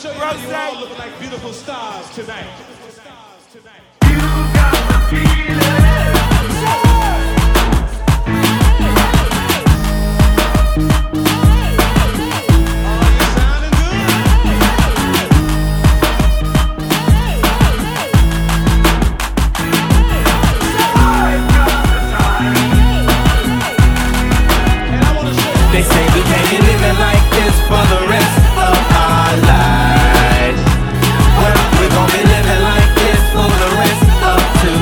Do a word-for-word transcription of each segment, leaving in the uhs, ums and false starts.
show you how you all look like beautiful stars tonight. You got the feeling. They say we can't be living like this for the rest of our lives. Well, we gon' be living like this for the rest of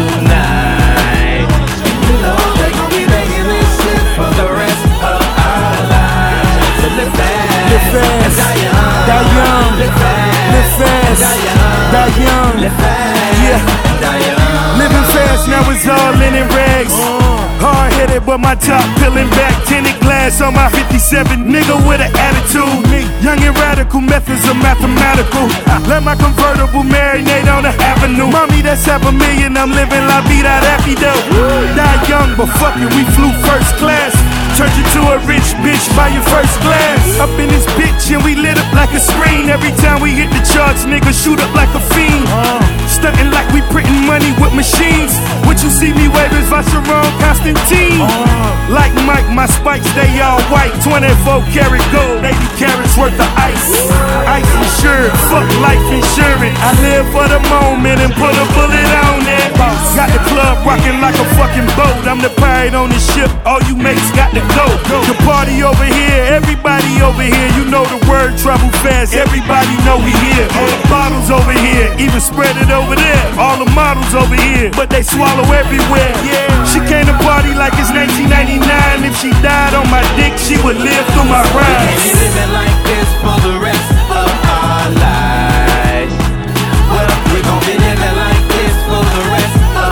tonight. You know they gon' be making this shit for the rest of our lives. So live fast, live fast, and die young, die young, live fast, live fast, die young, die young, live fast, yeah, die young. Living fast, now it's all in and rags. Hard-headed, but my top peeling back. Tinted glass on my fifty-seven. Nigga with an attitude. Me, young and radical, methods are mathematical. Let my convertible marinate on the avenue. Mommy, that's half a million. I'm living la vida happy though. Die young, but fuck it, we flew first class. Turned you to a rich bitch by your first glass. Up in this bitch and we lit up like a screen. Every time we hit the charts, nigga shoot up like a fiend. Stuntin' like we printing money with machines. What you see me waving is Vacheron Constantine. Like Mike, my spikes, they all white. twenty-four karat gold, eighty carats worth of ice. Ice insured, fuck life insurance. I live for the moment and put a bullet on it. Got the club rocking like a fucking boat. I'm the pirate on the ship, all you mates got to go. The party over here, everybody over here. You know the word travel fast, everybody know we here. All the bottles over here, even spread it over there. All the models over here, but they swallow everywhere. Yeah, she came to party like it's nineteen ninety-nine. If she died on my dick, she would live through my rhymes. We can't be living like this for the rest of our lives. Well, we gon' be living like this for the rest of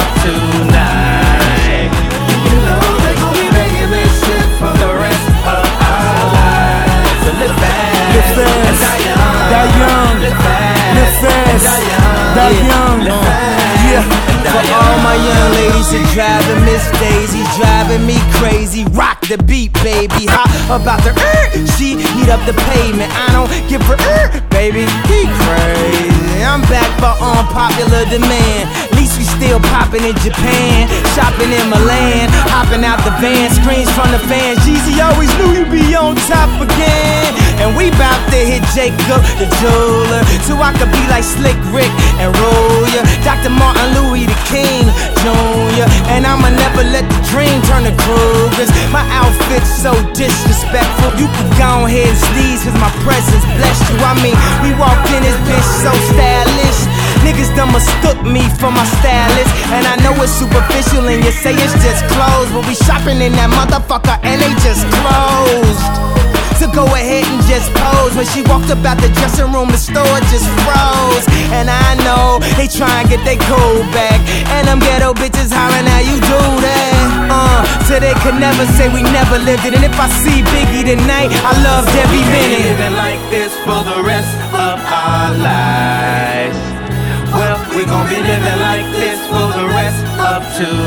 tonight. You know they gon' be making this shit for the rest of our lives. So live fast, live fast, and die young, die young, live fast, live fast, and die young, die young, live fast, yeah. For all my young ladies that driving Miss Daisy, driving me crazy. Rock the beat, baby. How about the er? She heat up the pavement. I don't give her er, baby. He crazy. I'm back for unpopular demand. At least we still popping in Japan, shopping in Milan, hopping out the van, screams from the fans. Jeezy always knew you'd be on top again. And we bout to hit Jacob the jeweler, so I could be like Slick Rick and roll ya. Doctor Martin Louis the King Junior And I'ma never let the dream turn to Krugers. My outfit's so disrespectful. You can go ahead and sneeze, cause my presence blessed you. I mean, we walked in this bitch so stylish. Niggas done mistook me for my stylist. And I know it's superficial and you say it's just clothes, but we shopping in that motherfucker and they just closed. So go ahead and just pose. When she walked up out the dressing room, the store just froze. And I know they try and get their cool back, and them ghetto bitches hollering how you do that. Uh, so they could never say we never lived it. And if I see Biggie tonight, I loved every minute. Living like this for the rest of our lives. Well, we gon' be living like this for the rest of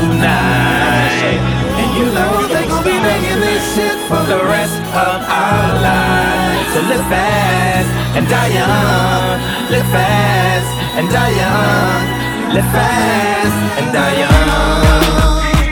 tonight. And you know they gon' be making this shit for the rest of our lives. So live fast and die young. Live fast and die young. Live fast and die young.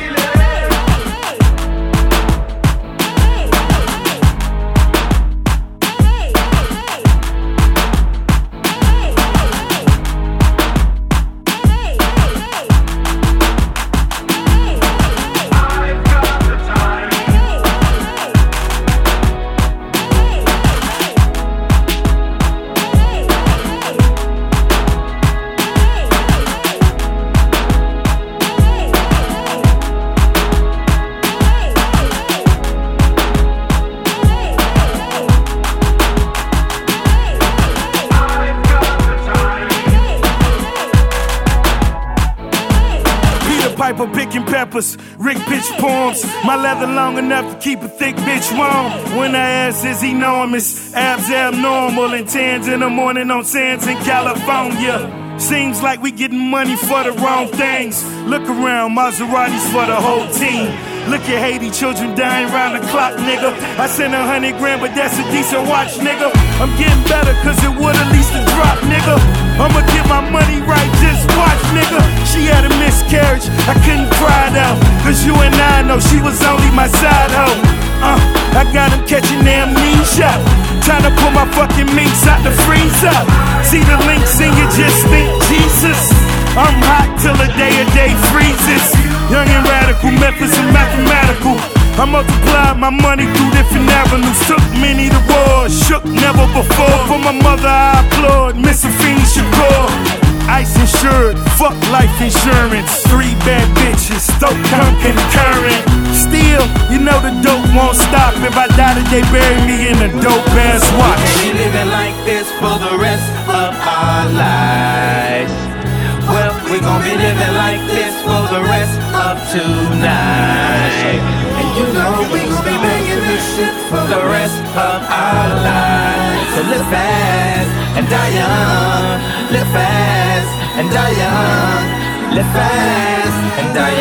Piper picking peppers, Rick pitch poems. My leather long enough to keep a thick bitch warm. When I ass is enormous, abs abnormal, and tens in the morning on sands in California. Seems like we getting money for the wrong things. Look around, Maseratis for the whole team. Look at Haiti, children dying round the clock, nigga. I sent a hundred grand, but that's a decent watch, nigga. I'm getting better, cause it would at least a drop. See the links and you just think Jesus. I'm hot till the day a day freezes. Young and radical, methods and mathematical. I multiplied my money through different avenues. Took many to war, shook never before. For my mother I applaud, Miss Afeni Shakur. Ice insured, fuck life insurance. Three bad bitches, Stoke Conk and Current. Still, you know the dope won't stop. If I die today, bury me in a dope ass watch. We living like this for the rest of our lives. Well, we gon' be living like this for the rest of tonight. And you know we gon' be making this shit for the rest of our lives. So live fast and die young. Live fast and die young. Live fast and die young.